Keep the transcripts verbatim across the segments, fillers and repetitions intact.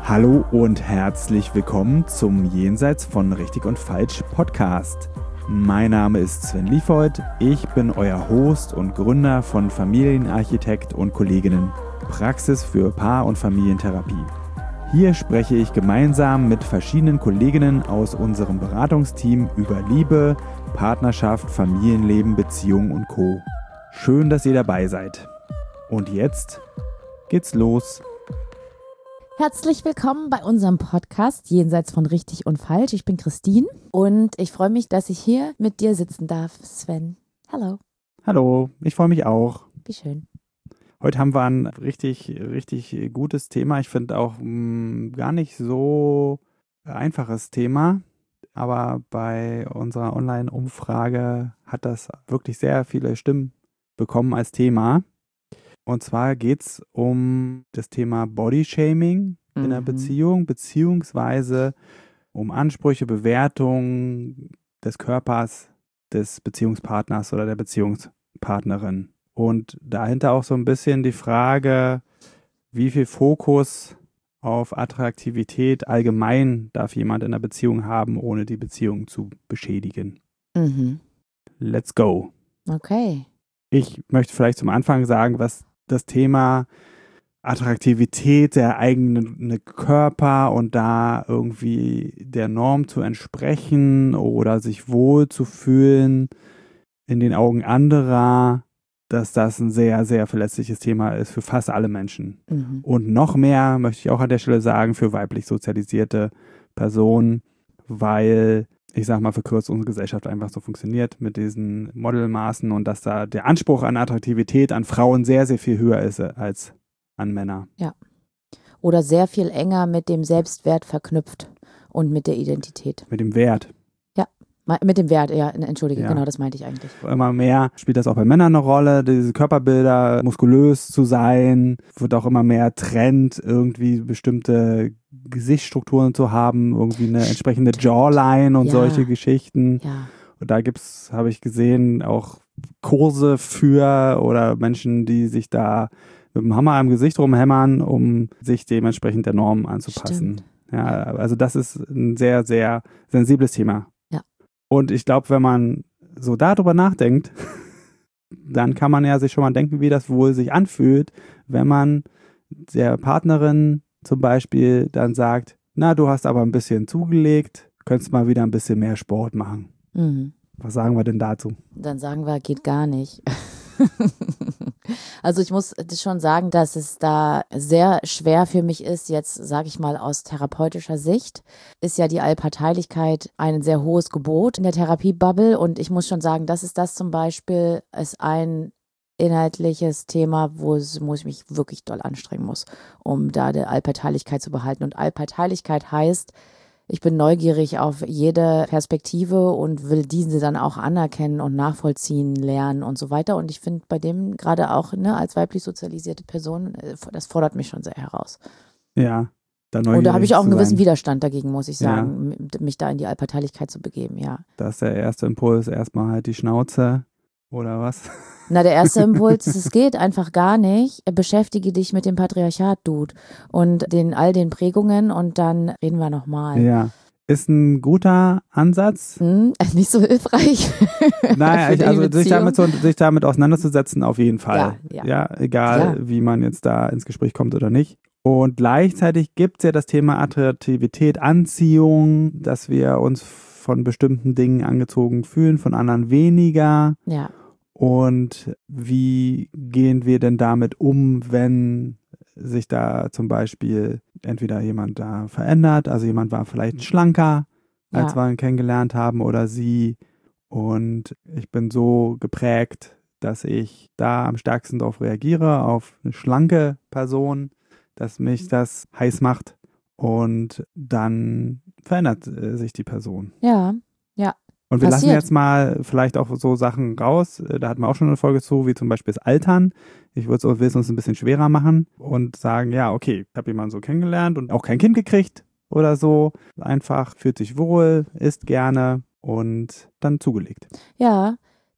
Hallo und herzlich willkommen zum Jenseits von Richtig und Falsch Podcast. Mein Name ist Sven Liefeld, ich bin euer Host und Gründer von Familienarchitekt und Kolleginnen, Praxis für Paar- und Familientherapie. Hier spreche ich gemeinsam mit verschiedenen Kolleginnen aus unserem Beratungsteam über Liebe, Partnerschaft, Familienleben, Beziehungen und Co. Schön, dass ihr dabei seid. Und jetzt geht's los. Herzlich willkommen bei unserem Podcast Jenseits von Richtig und Falsch. Ich bin Christine und ich freue mich, dass ich hier mit dir sitzen darf, Sven. Hallo. Hallo, ich freue mich auch. Wie schön. Heute haben wir ein richtig, richtig gutes Thema. Ich finde auch mh, gar nicht so einfaches Thema, aber bei unserer Online-Umfrage hat das wirklich sehr viele Stimmen bekommen als Thema. Und zwar geht es um das Thema Bodyshaming in einer Mhm. Beziehung, beziehungsweise um Ansprüche, Bewertungen des Körpers des Beziehungspartners oder der Beziehungspartnerin. Und dahinter auch so ein bisschen die Frage, wie viel Fokus auf Attraktivität allgemein darf jemand in einer Beziehung haben, ohne die Beziehung zu beschädigen. Mhm. Let's go. Okay. Ich möchte vielleicht zum Anfang sagen, was das Thema Attraktivität, der eigene Körper und da irgendwie der Norm zu entsprechen oder sich wohl zu fühlen in den Augen anderer, dass das ein sehr, sehr verletzliches Thema ist für fast alle Menschen. Mhm. Und noch mehr möchte ich auch an der Stelle sagen für weiblich sozialisierte Personen, weil ich sag mal, verkürzt unsere Gesellschaft einfach so funktioniert mit diesen Modelmaßen und dass da der Anspruch an Attraktivität an Frauen sehr, sehr viel höher ist als an Männer. Ja. Oder sehr viel enger mit dem Selbstwert verknüpft und mit der Identität. Mit dem Wert. Ma- Mit dem Wert, ja, entschuldige, Ja. genau, das meinte ich eigentlich. Immer mehr spielt das auch bei Männern eine Rolle, diese Körperbilder, muskulös zu sein, wird auch immer mehr Trend, irgendwie bestimmte Gesichtsstrukturen zu haben, irgendwie eine entsprechende Jawline und Ja. solche Geschichten. Ja. Und da gibt's, habe ich gesehen, auch Kurse für oder Menschen, die sich da mit dem Hammer im Gesicht rumhämmern, um sich dementsprechend der Norm anzupassen. Stimmt. Ja, also das ist ein sehr, sehr sensibles Thema. Ja. Und ich glaube, wenn man so darüber nachdenkt, dann kann man ja sich schon mal denken, wie das wohl sich anfühlt, wenn man der Partnerin zum Beispiel dann sagt, na, du hast aber ein bisschen zugelegt, könntest mal wieder ein bisschen mehr Sport machen. Mhm. Was sagen wir denn dazu? Dann sagen wir, geht gar nicht. Also ich muss das schon sagen, dass es da sehr schwer für mich ist, jetzt sage ich mal aus therapeutischer Sicht, ist ja die Allparteilichkeit ein sehr hohes Gebot in der Therapiebubble und ich muss schon sagen, das ist das zum Beispiel, ist ein inhaltliches Thema, wo, es, wo ich mich wirklich doll anstrengen muss, um da die Allparteilichkeit zu behalten. Und Allparteilichkeit heißt, ich bin neugierig auf jede Perspektive und will diese dann auch anerkennen und nachvollziehen, lernen und so weiter. Und ich finde bei dem gerade auch ne, als weiblich sozialisierte Person, äh, das fordert mich schon sehr heraus. Ja. Da Und da neugierig habe ich auch einen zu gewissen sein. Widerstand dagegen, muss ich Ja. sagen, m- mich da in die Allparteilichkeit zu begeben, ja. Da ist der erste Impuls erstmal halt die Schnauze oder was? Na, der erste Impuls ist, es geht einfach gar nicht. Beschäftige dich mit dem Patriarchat, Dude, und den all den Prägungen und dann reden wir nochmal. Ja. Ist ein guter Ansatz. Hm? Nicht so hilfreich. Naja, für ich, die also sich Beziehung. damit, so, sich damit auseinanderzusetzen, auf jeden Fall. Ja, ja. egal Ja. wie man jetzt da ins Gespräch kommt oder nicht. Und gleichzeitig gibt es ja das Thema Attraktivität, Anziehung, dass wir uns von bestimmten Dingen angezogen fühlen, von anderen weniger. Ja. Und wie gehen wir denn damit um, wenn sich da zum Beispiel entweder jemand da verändert, also jemand war vielleicht schlanker, als Ja. wir ihn kennengelernt haben, oder sie. Und ich bin so geprägt, dass ich da am stärksten darauf reagiere, auf eine schlanke Person, dass mich das heiß macht. Und dann verändert äh, sich die Person. Ja, ja. Und wir lassen Passiert. jetzt mal vielleicht auch so Sachen raus, äh, da hatten wir auch schon eine Folge zu, wie zum Beispiel das Altern. Ich würde es uns ein bisschen schwerer machen und sagen, ja, okay, ich habe jemanden so kennengelernt und auch kein Kind gekriegt oder so. Einfach fühlt sich wohl, isst gerne und dann zugelegt. Ja,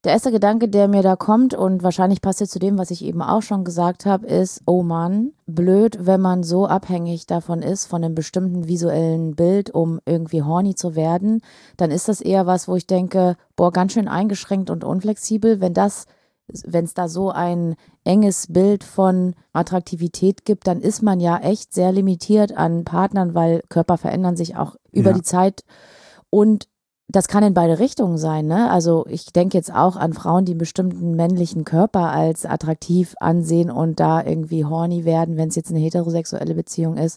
Der erste Gedanke, der mir da kommt und wahrscheinlich passt jetzt zu dem, was ich eben auch schon gesagt habe, ist, oh Mann, blöd, wenn man so abhängig davon ist, von einem bestimmten visuellen Bild, um irgendwie horny zu werden, dann ist das eher was, wo ich denke, boah, ganz schön eingeschränkt und unflexibel, wenn das, wenn es da so ein enges Bild von Attraktivität gibt, dann ist man ja echt sehr limitiert an Partnern, weil Körper verändern sich auch über Ja. die Zeit und das kann in beide Richtungen sein, ne? Also ich denke jetzt auch an Frauen, die einen bestimmten männlichen Körper als attraktiv ansehen und da irgendwie horny werden, wenn es jetzt eine heterosexuelle Beziehung ist.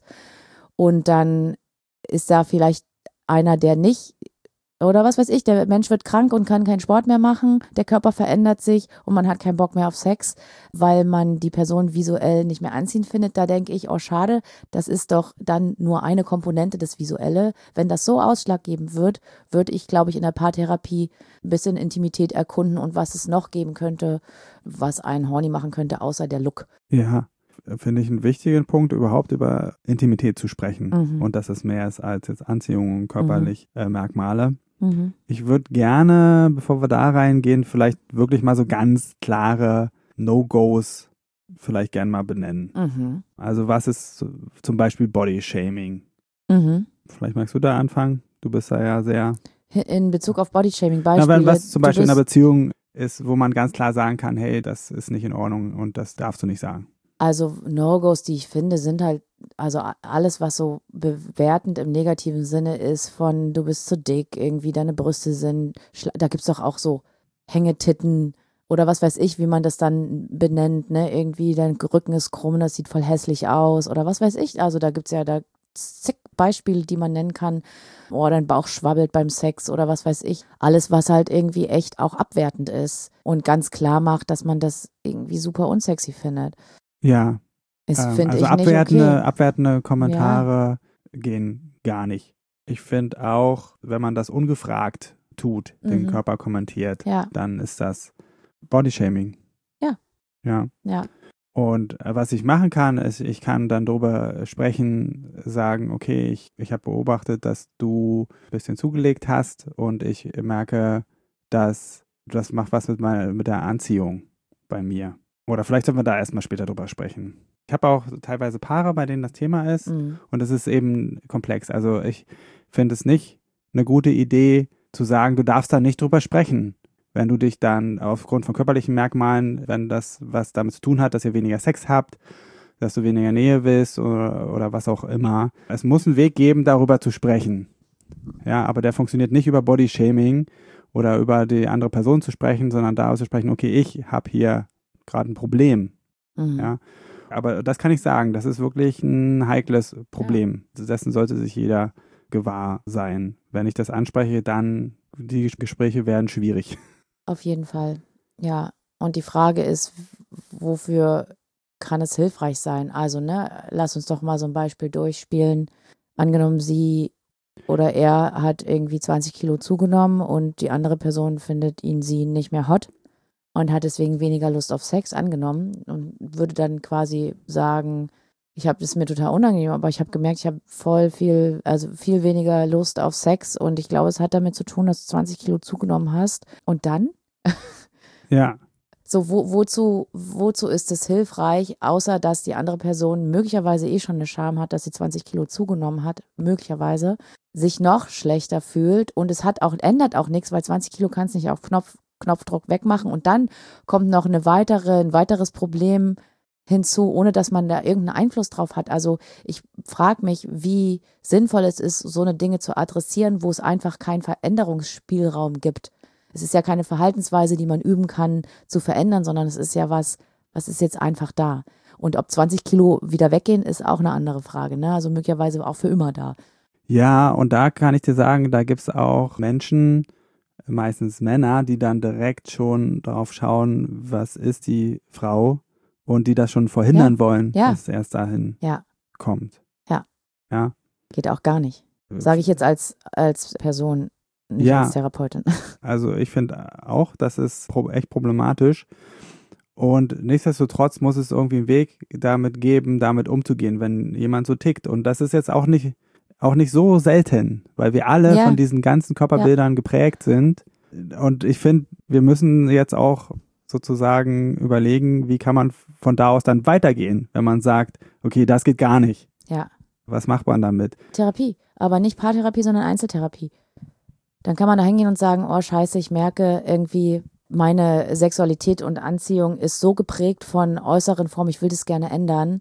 Und dann ist da vielleicht einer, der nicht, oder was weiß ich, der Mensch wird krank und kann keinen Sport mehr machen, der Körper verändert sich und man hat keinen Bock mehr auf Sex, weil man die Person visuell nicht mehr anziehend findet. Da denke ich, oh schade, das ist doch dann nur eine Komponente, das Visuelle. Wenn das so ausschlaggebend wird, würde ich, glaube ich, in der Paartherapie ein bisschen Intimität erkunden und was es noch geben könnte, was einen horny machen könnte, außer der Look. Ja, finde ich einen wichtigen Punkt, überhaupt über Intimität zu sprechen Mhm. und dass es mehr ist als jetzt Anziehung und körperliche äh, Merkmale. Mhm. Ich würde gerne, bevor wir da reingehen, vielleicht wirklich mal so ganz klare No-Gos vielleicht gerne mal benennen. Mhm. Also was ist so- zum Beispiel Body-Shaming? Mhm. Vielleicht magst du da anfangen? Du bist da ja sehr... In Bezug auf Bodyshaming, Na, Beispiele. wenn was zum du Beispiel in bist- einer Beziehung ist, wo man ganz klar sagen kann, hey, das ist nicht in Ordnung und das darfst du nicht sagen. Also No-Gos, die ich finde, sind halt, also a- alles, was so bewertend im negativen Sinne ist, von du bist zu dick, irgendwie deine Brüste sind, schla- da gibt es doch auch so Hängetitten oder was weiß ich, wie man das dann benennt, ne? Irgendwie dein Rücken ist krumm, das sieht voll hässlich aus oder was weiß ich. Also da gibt es ja da zig Beispiele, die man nennen kann. Oh, dein Bauch schwabbelt beim Sex oder was weiß ich. Alles, was halt irgendwie echt auch abwertend ist und ganz klar macht, dass man das irgendwie super unsexy findet. Ja, Das ähm, finde also ich abwertende, nicht okay. abwertende Kommentare gehen gar nicht. Ich finde auch, wenn man das ungefragt tut, den Mhm. Körper kommentiert, Ja. dann ist das Bodyshaming. Ja. Ja. Ja. Und äh, was ich machen kann, ist, ich kann dann darüber sprechen, sagen, okay, ich, ich habe beobachtet, dass du ein bisschen zugelegt hast und ich merke, dass das macht was mit, meiner, mit der Anziehung bei mir. Oder vielleicht sollten wir da erstmal später drüber sprechen. Ich habe auch teilweise Paare, bei denen das Thema ist Mhm. und es ist eben komplex. Also ich finde es nicht eine gute Idee zu sagen, du darfst da nicht drüber sprechen. Wenn du dich dann aufgrund von körperlichen Merkmalen, wenn das was damit zu tun hat, dass ihr weniger Sex habt, dass du weniger Nähe willst oder, oder was auch immer. Es muss einen Weg geben, darüber zu sprechen. Ja, aber der funktioniert nicht über Bodyshaming oder über die andere Person zu sprechen, sondern darüber zu sprechen, okay, ich habe hier gerade ein Problem. Mhm. Ja, aber das kann ich sagen, das ist wirklich ein heikles Problem. Dessen sollte sich jeder gewahr sein. Wenn ich das anspreche, dann die Gespräche werden schwierig. Auf jeden Fall. Ja. Und die Frage ist, wofür kann es hilfreich sein? Also, ne, lass uns doch mal so ein Beispiel durchspielen. Angenommen, sie oder er hat irgendwie zwanzig Kilo zugenommen und die andere Person findet ihn, sie nicht mehr hot und hat deswegen weniger Lust auf Sex angenommen und würde dann quasi sagen, ich habe das mir total unangenehm, aber ich habe gemerkt, ich habe voll viel, also viel weniger Lust auf Sex und ich glaube, es hat damit zu tun, dass du zwanzig Kilo zugenommen hast. Und dann? Ja. So, wo, wozu, wozu ist es hilfreich, außer dass die andere Person möglicherweise eh schon eine Scham hat, dass sie zwanzig Kilo zugenommen hat, möglicherweise, sich noch schlechter fühlt und es hat auch, ändert auch nichts, weil zwanzig Kilo kannst du nicht auf Knopf, Knopfdruck wegmachen und dann kommt noch eine weitere, ein weiteres Problem hinzu, ohne dass man da irgendeinen Einfluss drauf hat. Also ich frage mich, wie sinnvoll es ist, so eine Dinge zu adressieren, wo es einfach keinen Veränderungsspielraum gibt. Es ist ja keine Verhaltensweise, die man üben kann, zu verändern, sondern es ist ja was, was ist jetzt einfach da. Und ob zwanzig Kilo wieder weggehen, ist auch eine andere Frage, ne? Also möglicherweise auch für immer da. Ja, und da kann ich dir sagen, da gibt es auch Menschen, meistens Männer, die dann direkt schon drauf schauen, was ist die Frau und die das schon verhindern Ja, wollen, ja. dass es erst dahin Ja. kommt. Ja. Ja. Geht auch gar nicht. Sage ich jetzt als, als Person, nicht Ja. als Therapeutin. Also ich finde auch, das ist pro- echt problematisch. Und nichtsdestotrotz muss es irgendwie einen Weg damit geben, damit umzugehen, wenn jemand so tickt. Und das ist jetzt auch nicht, auch nicht so selten, weil wir alle Ja. von diesen ganzen Körperbildern geprägt sind. Und ich finde, wir müssen jetzt auch sozusagen überlegen, wie kann man von da aus dann weitergehen, wenn man sagt, okay, das geht gar nicht. Ja. Was macht man damit? Therapie, aber nicht Paartherapie, sondern Einzeltherapie. Dann kann man da hingehen und sagen, oh scheiße, ich merke irgendwie, meine Sexualität und Anziehung ist so geprägt von äußeren Formen, ich will das gerne ändern,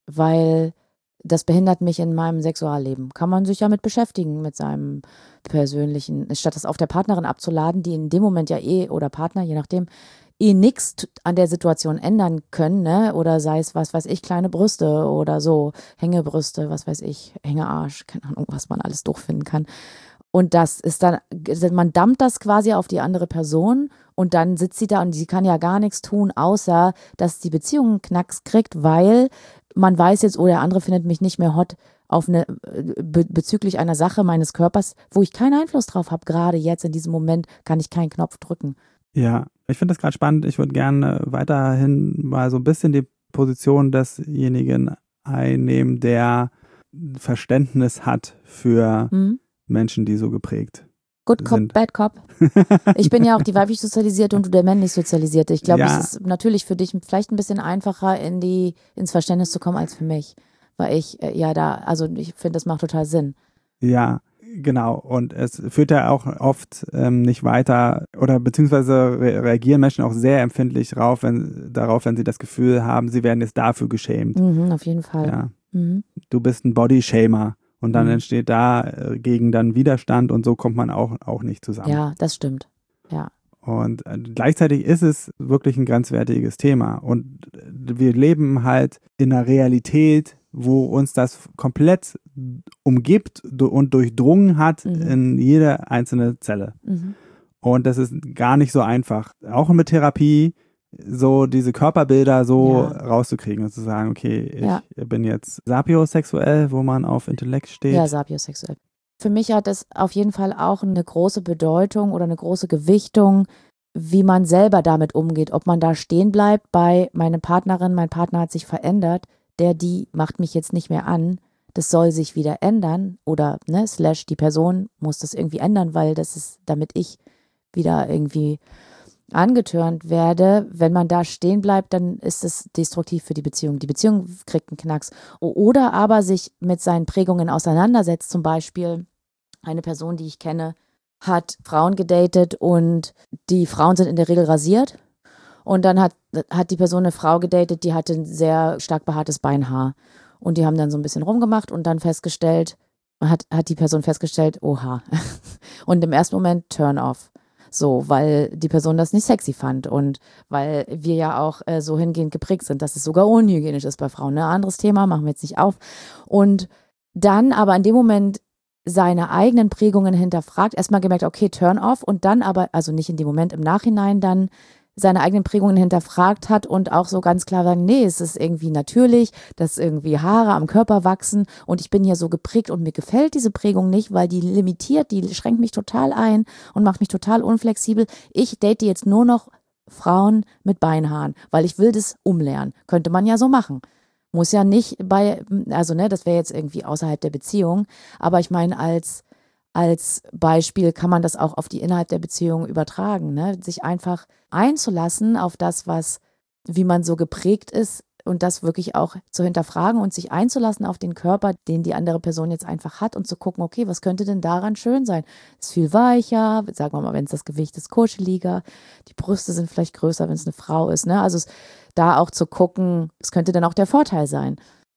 weil das behindert mich in meinem Sexualleben. Kann man sich damit beschäftigen, mit seinem persönlichen, statt das auf der Partnerin abzuladen, die in dem Moment ja eh, oder Partner, je nachdem, eh nichts an der Situation ändern können, ne? Oder sei es, was weiß ich, kleine Brüste oder so, Hängebrüste, was weiß ich, Hängearsch, keine Ahnung, was man alles durchfinden kann. Und das ist dann, man dampft das quasi auf die andere Person und dann sitzt sie da und sie kann ja gar nichts tun, außer dass die Beziehung einen Knacks kriegt, weil man weiß jetzt, oh, der andere findet mich nicht mehr hot auf eine, be- bezüglich einer Sache meines Körpers, wo ich keinen Einfluss drauf habe. Gerade jetzt in diesem Moment kann ich keinen Knopf drücken. Ja, ich finde das gerade spannend. Ich würde gerne weiterhin mal so ein bisschen die Position desjenigen einnehmen, der Verständnis hat für Hm? Menschen, die so geprägt Good Cop, sind. Bad Cop. Ich bin ja auch die weiblich Sozialisierte und du der männlich Sozialisierte. Ich glaube, Ja. es ist natürlich für dich vielleicht ein bisschen einfacher, in die, ins Verständnis zu kommen als für mich. Weil ich äh, ja da, also ich finde, das macht total Sinn. Ja, genau. Und es führt ja auch oft ähm, nicht weiter oder beziehungsweise re reagieren Menschen auch sehr empfindlich drauf, wenn, darauf, wenn sie das Gefühl haben, sie werden jetzt dafür geschämt. Mhm, auf jeden Fall. Ja. Mhm. Du bist ein Bodyshamer. Und dann Mhm. entsteht dagegen dann Widerstand und so kommt man auch, auch nicht zusammen. Ja, das stimmt. Ja. Und äh, gleichzeitig ist es wirklich ein grenzwertiges Thema. Und wir leben halt in einer Realität, wo uns das komplett umgibt und durchdrungen hat Mhm. in jede einzelne Zelle. Mhm. Und das ist gar nicht so einfach. Auch mit Therapie so diese Körperbilder so Ja. rauszukriegen und zu sagen, okay, ich Ja. bin jetzt sapiosexuell, wo man auf Intellekt steht. Ja, sapiosexuell. Für mich hat es auf jeden Fall auch eine große Bedeutung oder eine große Gewichtung, wie man selber damit umgeht. Ob man da stehen bleibt bei meine Partnerin, mein Partner hat sich verändert, der, die macht mich jetzt nicht mehr an. Das soll sich wieder ändern oder, ne, slash die Person muss das irgendwie ändern, weil das ist, damit ich wieder irgendwie angetörnt werde, wenn man da stehen bleibt, dann ist es destruktiv für die Beziehung. Die Beziehung kriegt einen Knacks. Oder aber sich mit seinen Prägungen auseinandersetzt. Zum Beispiel eine Person, die ich kenne, hat Frauen gedatet und die Frauen sind in der Regel rasiert. Und dann hat, hat die Person eine Frau gedatet, die hatte ein sehr stark behaartes Beinhaar. Und die haben dann so ein bisschen rumgemacht und dann festgestellt, hat, hat die Person festgestellt, oha. Und im ersten Moment turn off. So, weil die Person das nicht sexy fand und weil wir ja auch äh, so hingehend geprägt sind, dass es sogar unhygienisch ist bei Frauen. Ne? Anderes Thema, machen wir jetzt nicht auf. Und dann aber in dem Moment seine eigenen Prägungen hinterfragt, erstmal gemerkt, okay, turn off und dann aber, also nicht in dem Moment, im Nachhinein dann seine eigenen Prägungen hinterfragt hat und auch so ganz klar sagen, nee, es ist irgendwie natürlich, dass irgendwie Haare am Körper wachsen und ich bin hier so geprägt und mir gefällt diese Prägung nicht, weil die limitiert, die schränkt mich total ein und macht mich total unflexibel. Ich date jetzt nur noch Frauen mit Beinhaaren, weil ich will das umlernen. Könnte man ja so machen. Muss ja nicht bei, also ne, das wäre jetzt irgendwie außerhalb der Beziehung, aber ich meine als Als Beispiel kann man das auch auf die innerhalb der Beziehung übertragen, ne? Sich einfach einzulassen auf das, was, wie man so geprägt ist und das wirklich auch zu hinterfragen und sich einzulassen auf den Körper, den die andere Person jetzt einfach hat und zu gucken, okay, was könnte denn daran schön sein? Ist viel weicher, sagen wir mal, wenn es das Gewicht ist, kuscheliger, die Brüste sind vielleicht größer, wenn es eine Frau ist, ne? Also es, da auch zu gucken, es könnte dann auch der Vorteil sein.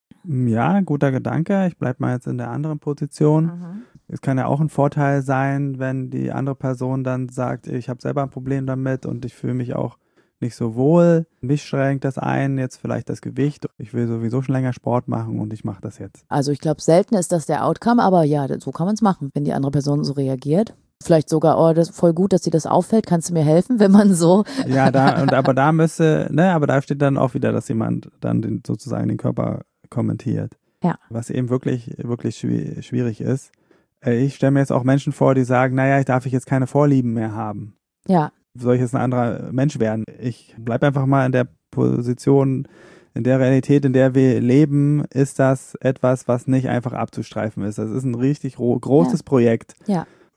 Ja, guter Gedanke. Ich bleibe mal jetzt in der anderen Position. Mhm. Es kann ja auch ein Vorteil sein, wenn die andere Person dann sagt, ich habe selber ein Problem damit und ich fühle mich auch nicht so wohl. Mich schränkt das ein, jetzt vielleicht das Gewicht. Ich will sowieso schon länger Sport machen und ich mache das jetzt. Also ich glaube, selten ist das der Outcome, aber ja, so kann man es machen, wenn die andere Person so reagiert. Vielleicht sogar, oh, das ist voll gut, dass dir das auffällt, kannst du mir helfen, wenn man so. Ja, da, und aber da müsste, ne, aber da steht dann auch wieder, dass jemand dann den, sozusagen den Körper kommentiert. Ja. Was eben wirklich, wirklich schwierig ist. Ich stelle mir jetzt auch Menschen vor, die sagen, naja, ich darf ich jetzt keine Vorlieben mehr haben. Ja. Soll ich jetzt ein anderer Mensch werden? Ich bleibe einfach mal in der Position, in der Realität, in der wir leben, ist das etwas, was nicht einfach abzustreifen ist. Das ist ein richtig großes ja. Projekt. Ja.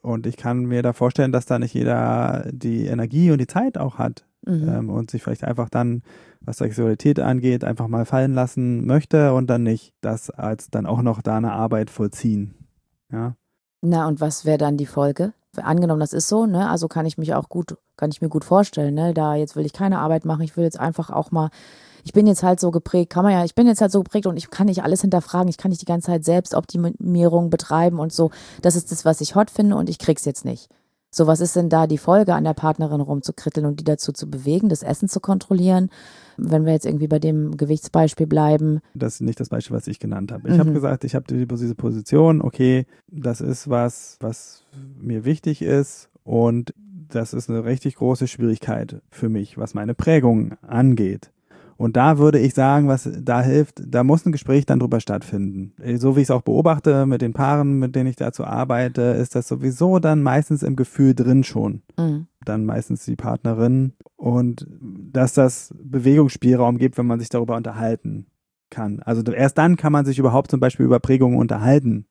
Und ich kann mir da vorstellen, dass da nicht jeder die Energie und die Zeit auch hat Mhm. ähm, und sich vielleicht einfach dann, was Sexualität angeht, einfach mal fallen lassen möchte und dann nicht das als dann auch noch da eine Arbeit vollziehen. Ja. Na, und was wäre dann die Folge? Angenommen, das ist so, ne? Also kann ich mich auch gut, kann ich mir gut vorstellen, ne? Da jetzt will ich keine Arbeit machen, ich will jetzt einfach auch mal, ich bin jetzt halt so geprägt, kann man ja, ich bin jetzt halt so geprägt und ich kann nicht alles hinterfragen, ich kann nicht die ganze Zeit Selbstoptimierung betreiben und so. Das ist das, was ich hot finde und ich krieg's jetzt nicht. So, was ist denn da die Folge, an der Partnerin rumzukritteln und die dazu zu bewegen, das Essen zu kontrollieren? Wenn wir jetzt irgendwie bei dem Gewichtsbeispiel bleiben. Das ist nicht das Beispiel, was ich genannt habe. Ich Mhm. habe gesagt, ich habe die, diese Position, okay, das ist was, was mir wichtig ist und das ist eine richtig große Schwierigkeit für mich, was meine Prägung angeht. Und da würde ich sagen, was da hilft, da muss ein Gespräch dann drüber stattfinden. So wie ich es auch beobachte mit den Paaren, mit denen ich dazu arbeite, ist das sowieso dann meistens im Gefühl drin schon. Mhm. Dann meistens die Partnerin und dass das Bewegungsspielraum gibt, wenn man sich darüber unterhalten kann. Also erst dann kann man sich überhaupt zum Beispiel über Prägungen unterhalten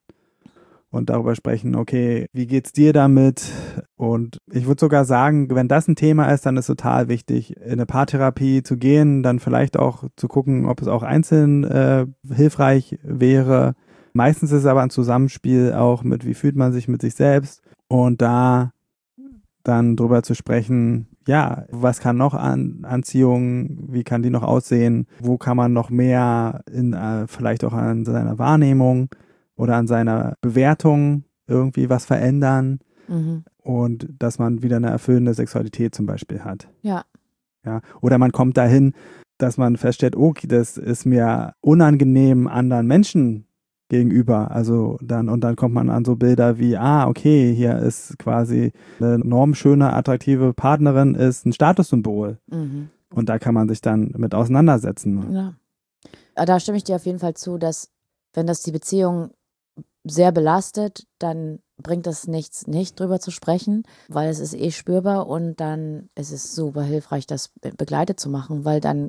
und darüber sprechen, okay, wie geht's dir damit? Und ich würde sogar sagen, wenn das ein Thema ist, dann ist total wichtig, in eine Paartherapie zu gehen, dann vielleicht auch zu gucken, ob es auch einzeln äh, hilfreich wäre. Meistens ist es aber ein Zusammenspiel auch mit, wie fühlt man sich mit sich selbst und da dann drüber zu sprechen, ja, was kann noch an Anziehung, wie kann die noch aussehen, wo kann man noch mehr in, äh, vielleicht auch an seiner Wahrnehmung oder an seiner Bewertung irgendwie was verändern Mhm. und dass man wieder eine erfüllende Sexualität zum Beispiel hat. Ja. Ja. Oder man kommt dahin, dass man feststellt, okay, das ist mir unangenehm anderen Menschen gegenüber, also dann und dann kommt man an so Bilder wie, ah, okay, hier ist quasi eine normschöne, attraktive Partnerin ist ein Statussymbol Mhm. und da kann man sich dann mit auseinandersetzen. Ja. Da stimme ich dir auf jeden Fall zu, dass wenn das die Beziehung sehr belastet, dann bringt das nichts, nicht drüber zu sprechen, weil es ist eh spürbar und dann ist es super hilfreich, das begleitet zu machen, weil dann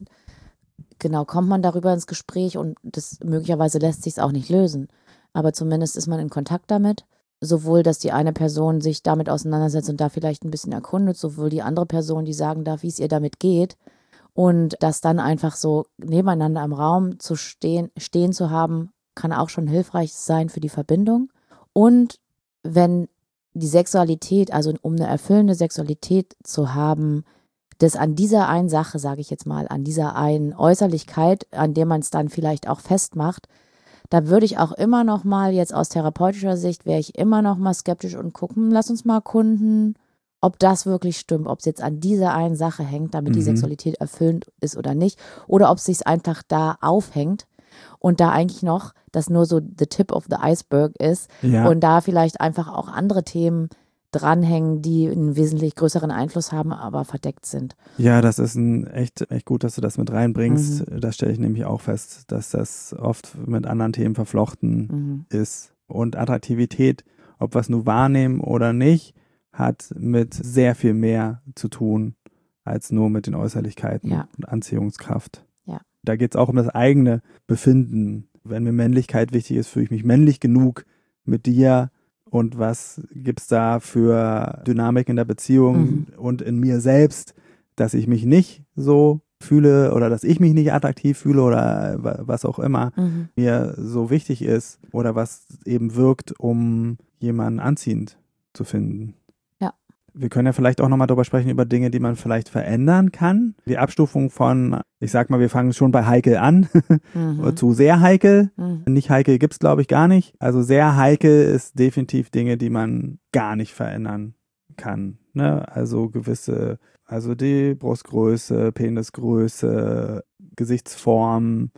genau kommt man darüber ins Gespräch und das möglicherweise lässt sich es auch nicht lösen, aber zumindest ist man in Kontakt damit, sowohl, dass die eine Person sich damit auseinandersetzt und da vielleicht ein bisschen erkundet, sowohl die andere Person, die sagen darf, wie es ihr damit geht und das dann einfach so nebeneinander im Raum zu stehen, stehen zu haben, kann auch schon hilfreich sein für die Verbindung. Und wenn die Sexualität, also um eine erfüllende Sexualität zu haben, das an dieser einen Sache, sage ich jetzt mal, an dieser einen Äußerlichkeit, an der man es dann vielleicht auch festmacht, da würde ich auch immer noch mal, jetzt aus therapeutischer Sicht, wäre ich immer noch mal skeptisch und gucken, lass uns mal erkunden, ob das wirklich stimmt, ob es jetzt an dieser einen Sache hängt, damit die Mhm. Sexualität erfüllend ist oder nicht, oder ob es sich einfach da aufhängt und da eigentlich noch das nur so the tip of the iceberg ist Ja. und da vielleicht einfach auch andere Themen dranhängen, die einen wesentlich größeren Einfluss haben, aber verdeckt sind. Ja, das ist ein echt, echt gut, dass du das mit reinbringst. Mhm. Das stelle ich nämlich auch fest, dass das oft mit anderen Themen verflochten Mhm. ist. Und Attraktivität, ob wir es nur wahrnehmen oder nicht, hat mit sehr viel mehr zu tun als nur mit den Äußerlichkeiten Ja. und Anziehungskraft. Ja. Da geht es auch um das eigene Befinden. Wenn mir Männlichkeit wichtig ist, fühle ich mich männlich genug mit dir. Und was gibt es da für Dynamik in der Beziehung Mhm. und in mir selbst, dass ich mich nicht so fühle oder dass ich mich nicht attraktiv fühle oder was auch immer Mhm. mir so wichtig ist oder was eben wirkt, um jemanden anziehend zu finden. Ja. Wir können ja vielleicht auch nochmal darüber sprechen, über Dinge, die man vielleicht verändern kann. Die Abstufung von, ich sag mal, wir fangen schon bei heikel an, Mhm. zu sehr heikel. Mhm. Nicht heikel gibt es, glaube ich, gar nicht. Also sehr heikel ist definitiv Dinge, die man gar nicht verändern kann. Ne? Also gewisse, also die Brustgröße, Penisgröße, Gesichtsform,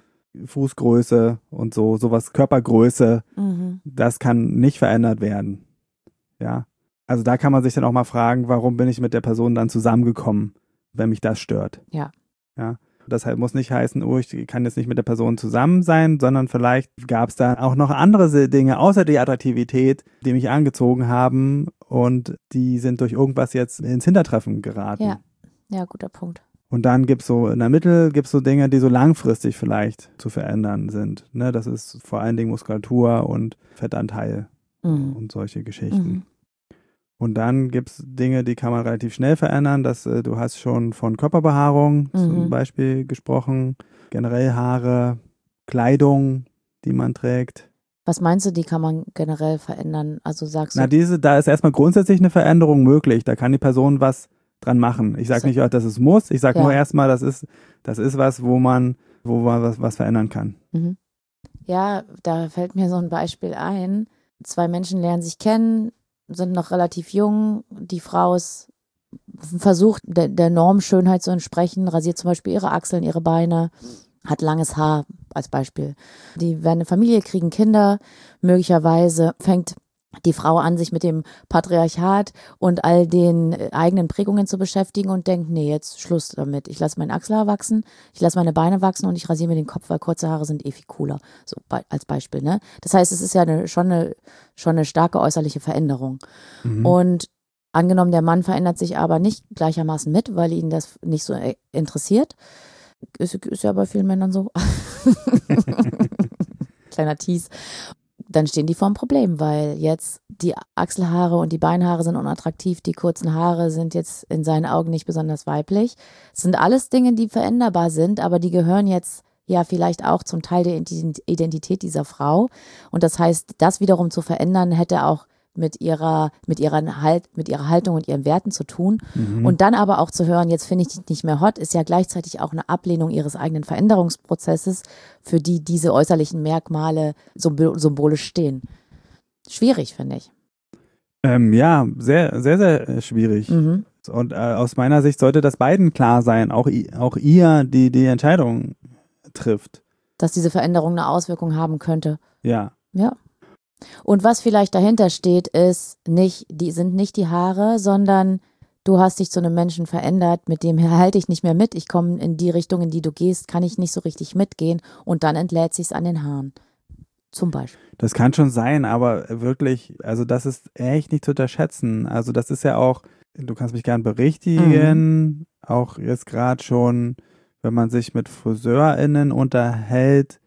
Fußgröße und so, sowas, Körpergröße, Mhm. das kann nicht verändert werden. Ja. Also da kann man sich dann auch mal fragen, warum bin ich mit der Person dann zusammengekommen, wenn mich das stört. Ja. Ja. Das halt muss nicht heißen, oh, ich kann jetzt nicht mit der Person zusammen sein, sondern vielleicht gab es da auch noch andere Dinge außer die Attraktivität, die mich angezogen haben und die sind durch irgendwas jetzt ins Hintertreffen geraten. Ja. Ja, guter Punkt. Und dann gibt es so, in der Mitte gibt es so Dinge, die so langfristig vielleicht zu verändern sind. Ne, das ist vor allen Dingen Muskulatur und Fettanteil Mhm. und solche Geschichten. Mhm. Und dann gibt es Dinge, die kann man relativ schnell verändern. Das, äh, du hast schon von Körperbehaarung mhm. zum Beispiel gesprochen, generell Haare, Kleidung, die man trägt. Was meinst du, die kann man generell verändern? Also sagst du... Na, diese, da ist erstmal grundsätzlich eine Veränderung möglich. Da kann die Person was dran machen. Ich sage so. nicht, dass es muss. Ich sage ja. nur erstmal, das ist, das ist was, wo man, wo man was, was verändern kann. Mhm. Ja, da fällt mir so ein Beispiel ein. Zwei Menschen lernen sich kennen, sind noch relativ jung. Die Frau ist, versucht, der, der Norm Schönheit zu entsprechen, rasiert zum Beispiel ihre Achseln, ihre Beine, hat langes Haar als Beispiel. Die werden eine Familie, kriegen Kinder. Möglicherweise fängt die Frau an, sich mit dem Patriarchat und all den eigenen Prägungen zu beschäftigen und denkt, nee, jetzt Schluss damit. Ich lasse mein Achselhaar wachsen, ich lasse meine Beine wachsen und ich rasiere mir den Kopf, weil kurze Haare sind eh viel cooler. So be- als Beispiel, ne? Das heißt, es ist ja eine, schon, eine, schon eine starke äußerliche Veränderung. Mhm. Und angenommen, der Mann verändert sich aber nicht gleichermaßen mit, weil ihn das nicht so interessiert. Ist, ist ja bei vielen Männern so. Kleiner Tease. Dann stehen die vor einem Problem, weil jetzt die Achselhaare und die Beinhaare sind unattraktiv, die kurzen Haare sind jetzt in seinen Augen nicht besonders weiblich. Es sind alles Dinge, die veränderbar sind, aber die gehören jetzt ja vielleicht auch zum Teil der Identität dieser Frau. Und das heißt, das wiederum zu verändern, hätte auch mit ihrer, mit ihrer halt, mit ihrer Haltung und ihren Werten zu tun. Mhm. Und dann aber auch zu hören, jetzt finde ich dich nicht mehr hot, ist ja gleichzeitig auch eine Ablehnung ihres eigenen Veränderungsprozesses, für die diese äußerlichen Merkmale symbolisch stehen. Schwierig, finde ich. Ähm, ja, sehr, sehr, sehr schwierig. Mhm. Und äh, aus meiner Sicht sollte das beiden klar sein, auch, auch ihr, die die Entscheidung trifft. Dass diese Veränderung eine Auswirkung haben könnte. Ja. Ja. Und was vielleicht dahinter steht, ist nicht, die sind nicht die Haare, sondern du hast dich zu einem Menschen verändert, mit dem halte ich nicht mehr mit. Ich komme in die Richtung, in die du gehst, kann ich nicht so richtig mitgehen und dann entlädt sich's an den Haaren. Zum Beispiel. Das kann schon sein, aber wirklich, also das ist echt nicht zu unterschätzen. Also das ist ja auch, du kannst mich gern berichtigen, mhm. auch jetzt gerade schon, wenn man sich mit FriseurInnen unterhält,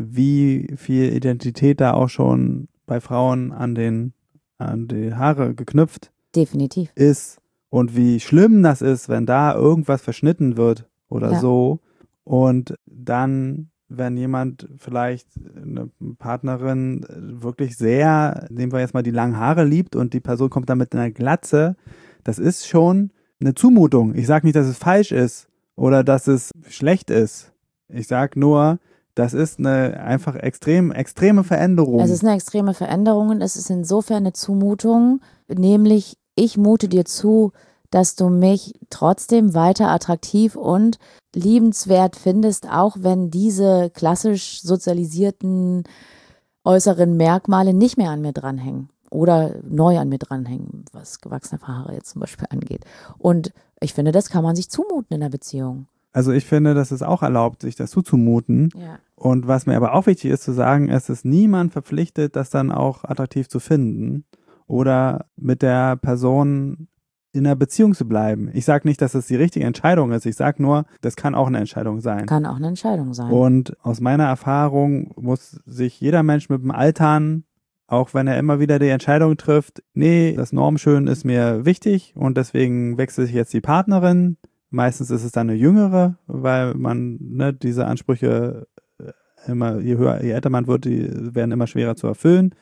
wie viel Identität da auch schon bei Frauen an den an die Haare geknüpft definitiv ist und wie schlimm das ist, wenn da irgendwas verschnitten wird oder ja. so und dann, wenn jemand vielleicht eine Partnerin wirklich sehr, nehmen wir jetzt mal die langen Haare liebt und die Person kommt dann mit einer Glatze, das ist schon eine Zumutung. Ich sage nicht, dass es falsch ist oder dass es schlecht ist. Ich sage nur, das ist eine einfach extrem, extreme Veränderung. Es ist eine extreme Veränderung und es ist insofern eine Zumutung, nämlich ich mute dir zu, dass du mich trotzdem weiter attraktiv und liebenswert findest, auch wenn diese klassisch sozialisierten äußeren Merkmale nicht mehr an mir dranhängen oder neu an mir dranhängen, was gewachsene Haare jetzt zum Beispiel angeht. Und ich finde, das kann man sich zumuten in der Beziehung. Also ich finde, das ist auch erlaubt, sich das zuzumuten. Ja. Und was mir aber auch wichtig ist zu sagen, es ist niemand verpflichtet, das dann auch attraktiv zu finden oder mit der Person in einer Beziehung zu bleiben. Ich sage nicht, dass das die richtige Entscheidung ist. Ich sage nur, das kann auch eine Entscheidung sein. Kann auch eine Entscheidung sein. Und aus meiner Erfahrung muss sich jeder Mensch mit dem Altern, auch wenn er immer wieder die Entscheidung trifft, nee, das Normschön ist mir wichtig und deswegen wechsle ich jetzt die Partnerin. Meistens ist es dann eine jüngere, weil man ne, diese Ansprüche immer, je höher, je älter man wird, die werden immer schwerer zu erfüllen.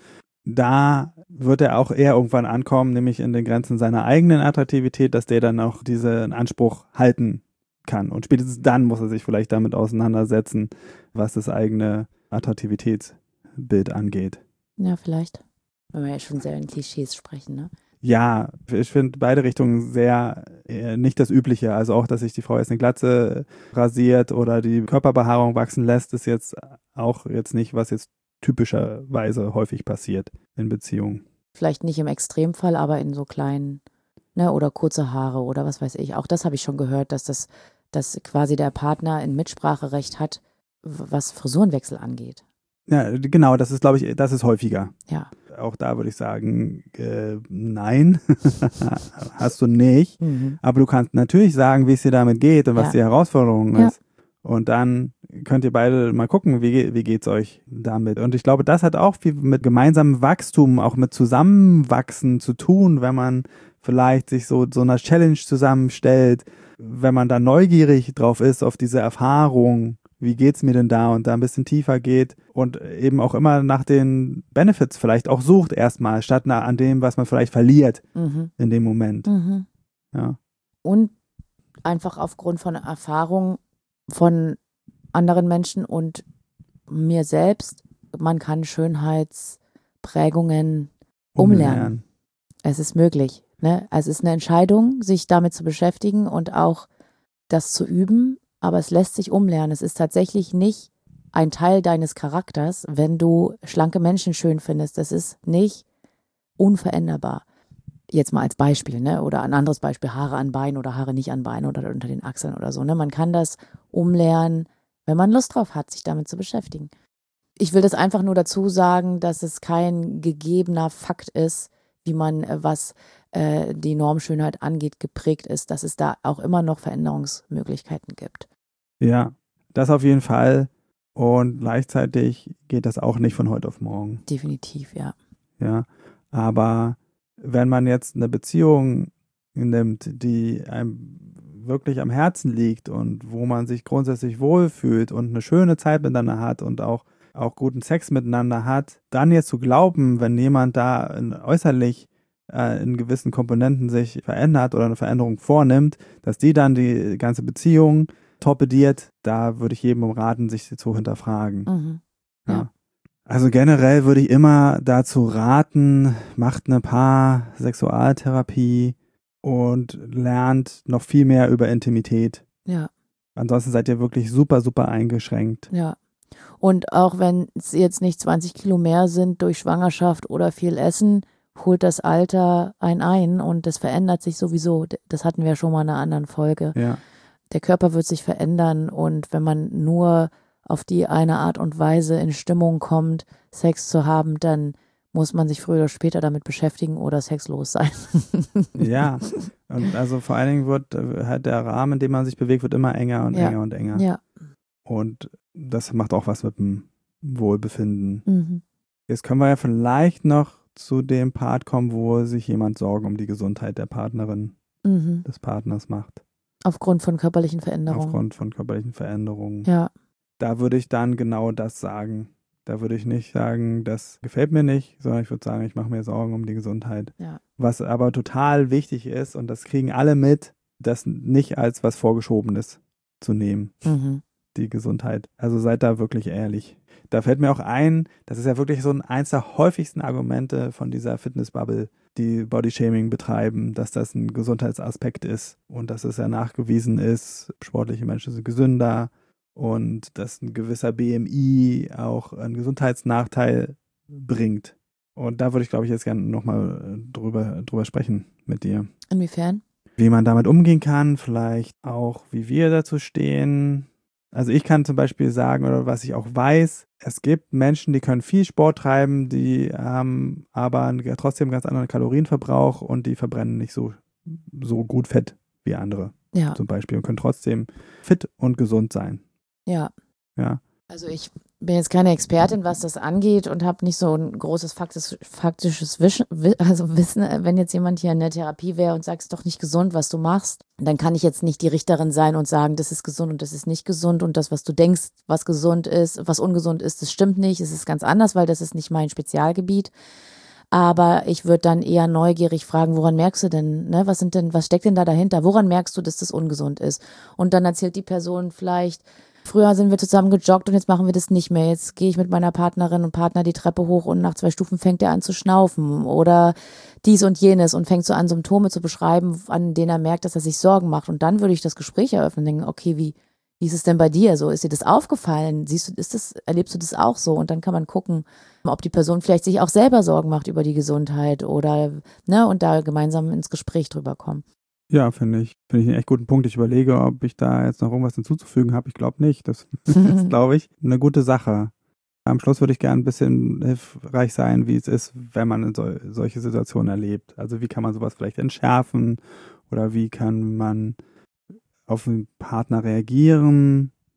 Da wird er auch eher irgendwann ankommen, nämlich in den Grenzen seiner eigenen Attraktivität, dass der dann auch diesen Anspruch halten kann. Und spätestens dann muss er sich vielleicht damit auseinandersetzen, was das eigene Attraktivitätsbild angeht. Ja, vielleicht. Wenn wir ja schon sehr in Klischees sprechen, ne? Ja, ich finde beide Richtungen sehr äh, nicht das Übliche. Also auch, dass sich die Frau jetzt eine Glatze rasiert oder die Körperbehaarung wachsen lässt, ist jetzt auch jetzt nicht, was jetzt typischerweise häufig passiert in Beziehungen. Vielleicht nicht im Extremfall, aber in so kleinen, ne, oder kurze Haare oder was weiß ich. Auch das habe ich schon gehört, dass das, dass quasi der Partner ein Mitspracherecht hat, was Frisurenwechsel angeht. Ja, genau, das ist, glaube ich, das ist häufiger. Ja. Auch da würde ich sagen, äh, nein, hast du nicht. Mhm. Aber du kannst natürlich sagen, wie es dir damit geht und was ja. die Herausforderung ja. ist. Und dann könnt ihr beide mal gucken, wie, wie geht's euch damit. Und ich glaube, das hat auch viel mit gemeinsamem Wachstum, auch mit Zusammenwachsen zu tun, wenn man vielleicht sich so, so einer Challenge zusammenstellt, wenn man da neugierig drauf ist, auf diese Erfahrung, wie geht's mir denn da und da ein bisschen tiefer geht und eben auch immer nach den Benefits vielleicht auch sucht erstmal, statt nach, an dem, was man vielleicht verliert Mhm. in dem Moment. Mhm. Ja. Und einfach aufgrund von Erfahrung von anderen Menschen und mir selbst, man kann Schönheitsprägungen umlernen. Es ist möglich. Ne? Es ist eine Entscheidung, sich damit zu beschäftigen und auch das zu üben, aber es lässt sich umlernen. Es ist tatsächlich nicht ein Teil deines Charakters, wenn du schlanke Menschen schön findest. Das ist nicht unveränderbar. Jetzt mal als Beispiel, ne? Oder ein anderes Beispiel, Haare an Beinen oder Haare nicht an Beinen oder unter den Achseln oder so. Ne? Man kann das umlernen, wenn man Lust drauf hat, sich damit zu beschäftigen. Ich will das einfach nur dazu sagen, dass es kein gegebener Fakt ist, wie man, äh, was äh, die Normschönheit angeht, geprägt ist, dass es da auch immer noch Veränderungsmöglichkeiten gibt. Ja, das auf jeden Fall. Und gleichzeitig geht das auch nicht von heute auf morgen. Definitiv, ja. Ja, aber wenn man jetzt eine Beziehung nimmt, die einem wirklich am Herzen liegt und wo man sich grundsätzlich wohlfühlt und eine schöne Zeit miteinander hat und auch, auch guten Sex miteinander hat, dann jetzt zu glauben, wenn jemand da in, äußerlich äh, in gewissen Komponenten sich verändert oder eine Veränderung vornimmt, dass die dann die ganze Beziehung torpediert, da würde ich jedem raten, sich zu hinterfragen. Mhm. Ja. Ja. Also generell würde ich immer dazu raten, macht eine Paar-Sexualtherapie und lernt noch viel mehr über Intimität. Ja. Ansonsten seid ihr wirklich super, super eingeschränkt. Ja. Und auch wenn es jetzt nicht zwanzig Kilo mehr sind durch Schwangerschaft oder viel Essen, holt das Alter ein ein und das verändert sich sowieso. Das hatten wir schon mal in einer anderen Folge. Ja. Der Körper wird sich verändern und wenn man nur auf die eine Art und Weise in Stimmung kommt, Sex zu haben, dann muss man sich früher oder später damit beschäftigen oder sexlos sein. Ja, und also vor allen Dingen wird äh, halt der Rahmen, in dem man sich bewegt, wird immer enger und Ja. enger und enger. Ja. Und das macht auch was mit dem Wohlbefinden. Mhm. Jetzt können wir ja vielleicht noch zu dem Part kommen, wo sich jemand Sorgen um die Gesundheit der Partnerin, Mhm. des Partners macht. Aufgrund von körperlichen Veränderungen. Aufgrund von körperlichen Veränderungen. Ja. Da würde ich dann genau das sagen. Da würde ich nicht sagen, das gefällt mir nicht, sondern ich würde sagen, ich mache mir Sorgen um die Gesundheit. Ja. Was aber total wichtig ist, und das kriegen alle mit, das nicht als was Vorgeschobenes zu nehmen, Mhm. die Gesundheit. Also seid da wirklich ehrlich. Da fällt mir auch ein, das ist ja wirklich so ein eins der häufigsten Argumente von dieser Fitnessbubble, die Bodyshaming betreiben, dass das ein Gesundheitsaspekt ist und dass es ja nachgewiesen ist, sportliche Menschen sind gesünder und dass ein gewisser B M I auch einen Gesundheitsnachteil bringt. Und da würde ich, glaube ich, jetzt gerne nochmal drüber, drüber sprechen mit dir. Inwiefern? Wie man damit umgehen kann, vielleicht auch, wie wir dazu stehen. Also ich kann zum Beispiel sagen, oder was ich auch weiß, es gibt Menschen, die können viel Sport treiben, die haben aber einen, trotzdem einen ganz anderen Kalorienverbrauch und die verbrennen nicht so, so gut Fett wie andere Ja. zum Beispiel und können trotzdem fit und gesund sein. Ja. Ja. Also ich bin jetzt keine Expertin, was das angeht und habe nicht so ein großes faktisch, faktisches Wissen, also Wissen, wenn jetzt jemand hier in der Therapie wäre und sagt, es ist doch nicht gesund, was du machst, dann kann ich jetzt nicht die Richterin sein und sagen, das ist gesund und das ist nicht gesund und das, was du denkst, was gesund ist, was ungesund ist, das stimmt nicht, es ist ganz anders, weil das ist nicht mein Spezialgebiet. Aber ich würde dann eher neugierig fragen, woran merkst du denn, ne? Was sind denn, was steckt denn da dahinter? Woran merkst du, dass das ungesund ist? Und dann erzählt die Person vielleicht, früher sind wir zusammen gejoggt und jetzt machen wir das nicht mehr. Jetzt gehe ich mit meiner Partnerin und Partner die Treppe hoch und nach zwei Stufen fängt er an zu schnaufen oder dies und jenes und fängt so an, Symptome zu beschreiben, an denen er merkt, dass er sich Sorgen macht. Und dann würde ich das Gespräch eröffnen und denken, okay, wie, wie ist es denn bei dir so? Ist dir das aufgefallen? Siehst du, ist das, erlebst du das auch so? Und dann kann man gucken, ob die Person vielleicht sich auch selber Sorgen macht über die Gesundheit oder, ne, und da gemeinsam ins Gespräch drüber kommen. Ja, finde ich. Finde ich einen echt guten Punkt. Ich überlege, ob ich da jetzt noch irgendwas hinzuzufügen habe. Ich glaube nicht. Das ist, glaube ich, eine gute Sache. Am Schluss würde ich gerne ein bisschen hilfreich sein, wie es ist, wenn man so, solche Situationen erlebt. Also wie kann man sowas vielleicht entschärfen oder wie kann man auf einen Partner reagieren,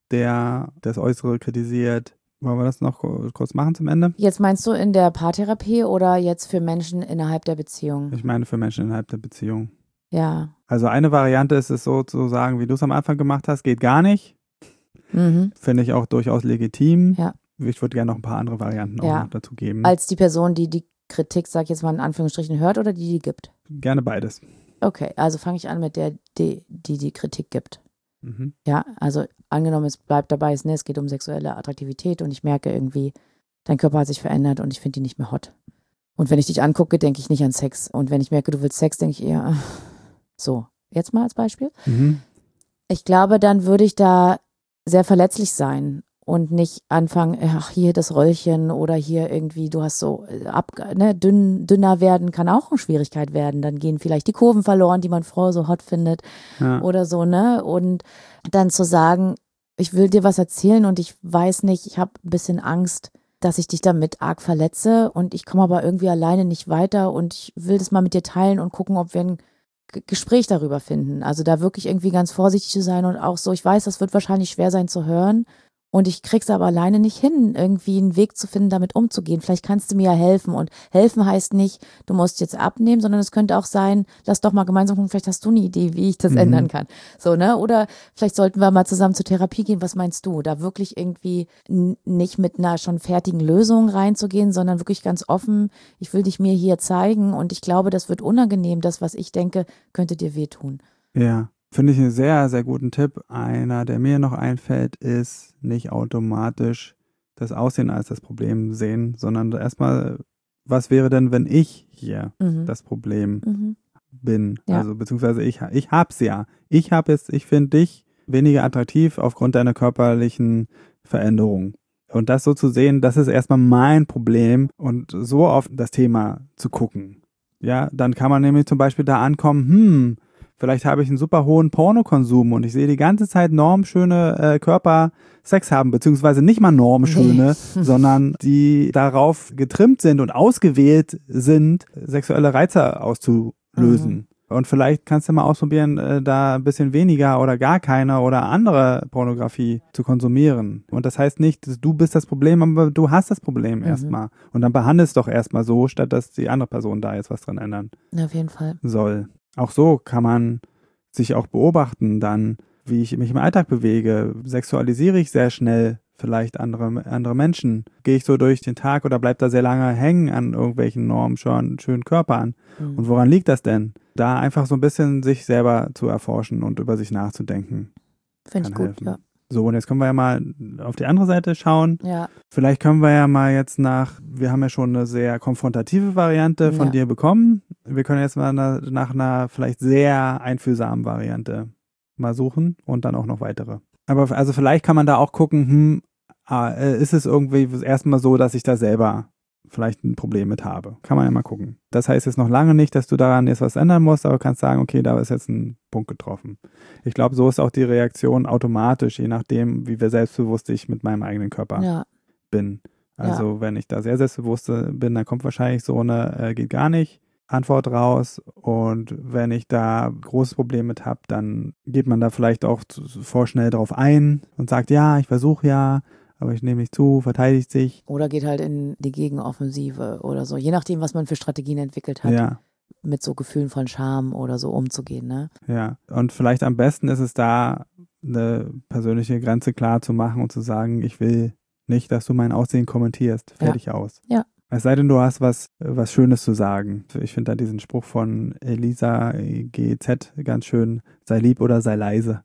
der das Äußere kritisiert. Wollen wir das noch kurz machen zum Ende? Jetzt meinst du in der Paartherapie oder jetzt für Menschen innerhalb der Beziehung? Ich meine für Menschen innerhalb der Beziehung. Ja. Also eine Variante ist es so zu sagen, wie du es am Anfang gemacht hast, geht gar nicht. Mhm. Finde ich auch durchaus legitim. Ja. Ich würde gerne noch ein paar andere Varianten auch Ja. noch dazu geben. Als die Person, die die Kritik, sag ich jetzt mal in Anführungsstrichen, hört oder die die gibt? Gerne beides. Okay, also fange ich an mit der, die die, die Kritik gibt. Mhm. Ja, also angenommen, es bleibt dabei, es, ne, es geht um sexuelle Attraktivität und ich merke irgendwie, dein Körper hat sich verändert und ich finde die nicht mehr hot. Und wenn ich dich angucke, denke ich nicht an Sex. Und wenn ich merke, du willst Sex, denke ich eher, ach, so, jetzt mal als Beispiel. Mhm. Ich glaube, dann würde ich da sehr verletzlich sein und nicht anfangen, ach, hier das Röllchen oder hier irgendwie, du hast so, ab, ne, dünn, dünner werden kann auch eine Schwierigkeit werden. Dann gehen vielleicht die Kurven verloren, die man vorher so hot findet Ja. oder so, ne? Und dann zu sagen, ich will dir was erzählen und ich weiß nicht, ich habe ein bisschen Angst, dass ich dich damit arg verletze und ich komme aber irgendwie alleine nicht weiter und ich will das mal mit dir teilen und gucken, ob wir ein G- Gespräch darüber finden. Also da wirklich irgendwie ganz vorsichtig zu sein und auch so, ich weiß, das wird wahrscheinlich schwer sein zu hören und ich krieg's aber alleine nicht hin, irgendwie einen Weg zu finden, damit umzugehen. Vielleicht kannst du mir ja helfen und helfen heißt nicht, du musst jetzt abnehmen, sondern es könnte auch sein, lass doch mal gemeinsam gucken, vielleicht hast du eine Idee, wie ich das Mhm. ändern kann. So, ne? Oder vielleicht sollten wir mal zusammen zur Therapie gehen, was meinst du? Da wirklich irgendwie n- nicht mit einer schon fertigen Lösung reinzugehen, sondern wirklich ganz offen, ich will dich mir hier zeigen und ich glaube, das wird unangenehm, das, was ich denke, könnte dir wehtun. Ja, finde ich einen sehr, sehr guten Tipp. Einer, der mir noch einfällt, ist nicht automatisch das Aussehen als das Problem sehen, sondern erstmal, was wäre denn, wenn ich hier Mhm. das Problem Mhm. bin? Ja. Also beziehungsweise ich, ich hab's ja. Ich habe jetzt, ich finde dich weniger attraktiv aufgrund deiner körperlichen Veränderung. Und das so zu sehen, das ist erstmal mein Problem und so auf das Thema zu gucken. Ja, dann kann man nämlich zum Beispiel da ankommen, hm, vielleicht habe ich einen super hohen Pornokonsum und ich sehe die ganze Zeit normschöne äh, Körper Sex haben, beziehungsweise nicht mal normschöne, sondern die darauf getrimmt sind und ausgewählt sind, sexuelle Reize auszulösen. Mhm. Und vielleicht kannst du mal ausprobieren, äh, da ein bisschen weniger oder gar keine oder andere Pornografie zu konsumieren. Und das heißt nicht, dass du bist das Problem, aber du hast das Problem Mhm. erstmal. Und dann behandle es doch erstmal so, statt dass die andere Person da jetzt was dran ändern Ja, auf jeden Fall. soll. Auch so kann man sich auch beobachten, dann, wie ich mich im Alltag bewege. Sexualisiere ich sehr schnell vielleicht andere, andere Menschen? Gehe ich so durch den Tag oder bleibt da sehr lange hängen an irgendwelchen Normen, schon schönen Körpern? Mhm. Und woran liegt das denn? Da einfach so ein bisschen sich selber zu erforschen und über sich nachzudenken. Finde ich kann gut, helfen. ja. So, und jetzt können wir ja mal auf die andere Seite schauen. Ja, Vielleicht können wir ja mal jetzt nach, wir haben ja schon eine sehr konfrontative Variante von Ja. dir bekommen. Wir können jetzt mal na- nach einer vielleicht sehr einfühlsamen Variante mal suchen und dann auch noch weitere. Aber also vielleicht kann man da auch gucken, hm, ah, äh, ist es irgendwie erstmal so, dass ich da selber vielleicht ein Problem mit habe. Kann man ja mal gucken. Das heißt jetzt noch lange nicht, dass du daran jetzt was ändern musst, aber du kannst sagen, okay, da ist jetzt ein Punkt getroffen. Ich glaube, so ist auch die Reaktion automatisch, je nachdem, wie selbstbewusst ich mit meinem eigenen Körper ja, bin. Also wenn ich da sehr selbstbewusst bin, dann kommt wahrscheinlich so eine äh, geht gar nicht Antwort raus. Und wenn ich da großes Problem mit habe, dann geht man da vielleicht auch zu, vorschnell drauf ein und sagt, ja, ich versuche ja, aber ich nehme nicht zu, verteidigt sich. oder geht halt in die Gegenoffensive oder so. Je nachdem, was man für Strategien entwickelt hat, Ja, mit so Gefühlen von Scham oder so umzugehen, ne? ja. Und vielleicht am besten ist es da, eine persönliche Grenze klar zu machen und zu sagen, ich will nicht, dass du mein Aussehen kommentierst. Fertig aus. Ja. Es sei denn, du hast was, was Schönes zu sagen. Ich finde da diesen Spruch von Elisa G Z ganz schön, sei lieb oder sei leise.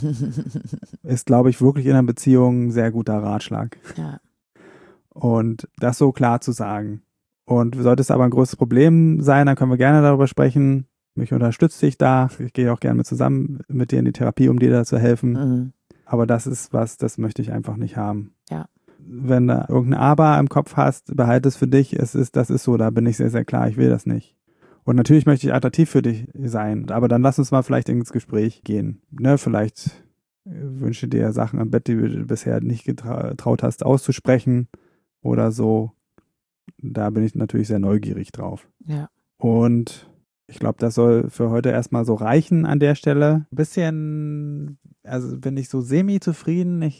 Ist, glaube ich, wirklich in einer Beziehung ein sehr guter Ratschlag. Ja, Und das so klar zu sagen. Und sollte es aber ein großes Problem sein, dann können wir gerne darüber sprechen. Mich unterstützt dich da. Ich gehe auch gerne mit zusammen mit dir in die Therapie, um dir da zu helfen. mhm. Aber das ist was, das möchte ich einfach nicht haben. Ja. Wenn du irgendein Aber im Kopf hast, behalte es für dich. Es ist, das ist so, da bin ich sehr, sehr klar. Ich will das nicht. Und natürlich möchte ich attraktiv für dich sein. Aber dann lass uns mal vielleicht ins Gespräch gehen. Ne, vielleicht äh, wünsche dir Sachen am Bett, die du bisher nicht getraut hast, auszusprechen oder so. Da bin ich natürlich sehr neugierig drauf. Ja. Und ich glaube, das soll für heute erstmal so reichen an der Stelle. Ein bisschen, also bin ich so semi-zufrieden. Ich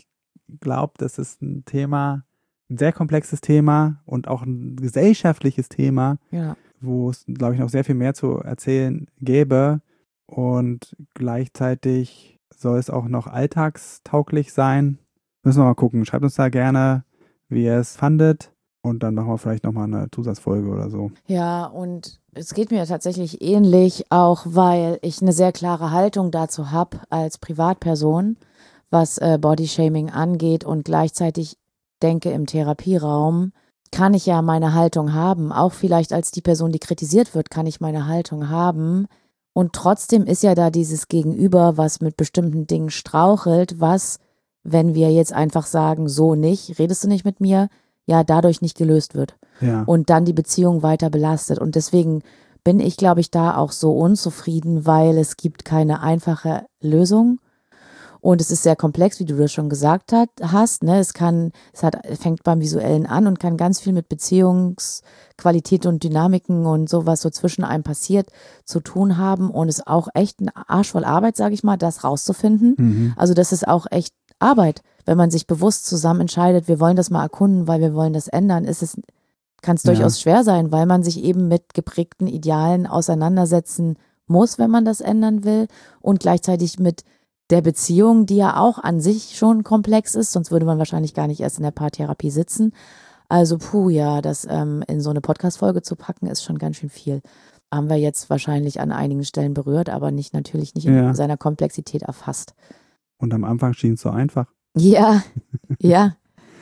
glaube, das ist ein Thema, ein sehr komplexes Thema und auch ein gesellschaftliches Thema, Ja. wo es, glaube ich, noch sehr viel mehr zu erzählen gäbe. Und gleichzeitig soll es auch noch alltagstauglich sein. Müssen wir mal gucken. Schreibt uns da gerne, wie ihr es fandet. Und dann machen wir vielleicht nochmal eine Zusatzfolge oder so. Ja, und es geht mir tatsächlich ähnlich, auch weil ich eine sehr klare Haltung dazu habe als Privatperson, was äh, Bodyshaming angeht, und gleichzeitig denke, im Therapieraum kann ich ja meine Haltung haben. Auch vielleicht als die Person, die kritisiert wird, kann ich meine Haltung haben. Und trotzdem ist ja da dieses Gegenüber, was mit bestimmten Dingen strauchelt, was, wenn wir jetzt einfach sagen, so nicht, redest du nicht mit mir, ja dadurch nicht gelöst wird. Ja. Und dann die Beziehung weiter belastet. Und deswegen bin ich, glaube ich, da auch so unzufrieden, weil es gibt keine einfache Lösung. Und es ist sehr komplex, wie du das schon gesagt hat, hast. Ne? Es kann, es hat, fängt beim Visuellen an und kann ganz viel mit Beziehungsqualität und Dynamiken und so, was so zwischen einem passiert, zu tun haben. Und es ist auch echt ein Arsch voll Arbeit, sage ich mal, das rauszufinden. Mhm. Also das ist auch echt Arbeit. Wenn man sich bewusst zusammen entscheidet, wir wollen das mal erkunden, weil wir wollen das ändern, ist es, kann es Ja. durchaus schwer sein, weil man sich eben mit geprägten Idealen auseinandersetzen muss, wenn man das ändern will, und gleichzeitig mit der Beziehung, die ja auch an sich schon komplex ist, sonst würde man wahrscheinlich gar nicht erst in der Paartherapie sitzen. Also puh, ja, das ähm, in so eine Podcast-Folge zu packen, ist schon ganz schön viel. Haben wir jetzt wahrscheinlich an einigen Stellen berührt, aber nicht natürlich nicht in Ja. seiner Komplexität erfasst. Und am Anfang schien es so einfach. Ja, ja,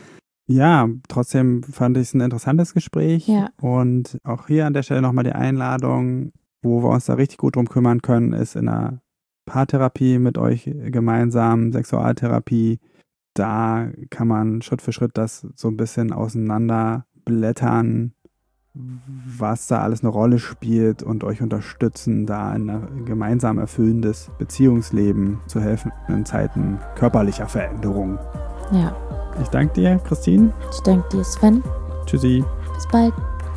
Ja, trotzdem fand ich es ein interessantes Gespräch. Ja. Und auch hier an der Stelle nochmal die Einladung, wo wir uns da richtig gut drum kümmern können, ist in einer Paartherapie mit euch gemeinsam, Sexualtherapie. Da kann man Schritt für Schritt das so ein bisschen auseinanderblättern, was da alles eine Rolle spielt, und euch unterstützen, da in ein gemeinsam erfüllendes Beziehungsleben zu helfen in Zeiten körperlicher Veränderung. ja. Ich danke dir, Christine. Ich danke dir, Sven. Tschüssi. Bis bald.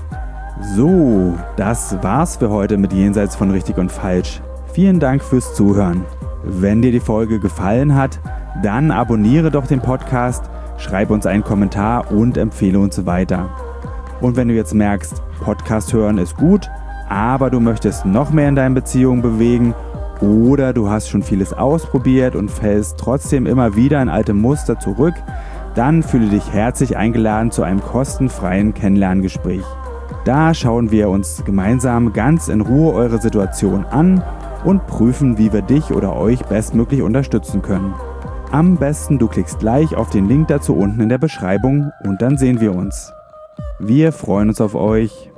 So, das war's für heute mit Jenseits von Richtig und Falsch. Vielen Dank fürs Zuhören. Wenn dir die Folge gefallen hat, dann abonniere doch den Podcast, schreib uns einen Kommentar und empfehle uns weiter. Und wenn du jetzt merkst, Podcast hören ist gut, aber du möchtest noch mehr in deinen Beziehungen bewegen, oder du hast schon vieles ausprobiert und fällst trotzdem immer wieder in alte Muster zurück, dann fühle dich herzlich eingeladen zu einem kostenfreien Kennenlerngespräch. Da schauen wir uns gemeinsam ganz in Ruhe eure Situation an und prüfen, wie wir dich oder euch bestmöglich unterstützen können. Am besten du klickst gleich auf den Link dazu unten in der Beschreibung und dann sehen wir uns. Wir freuen uns auf euch.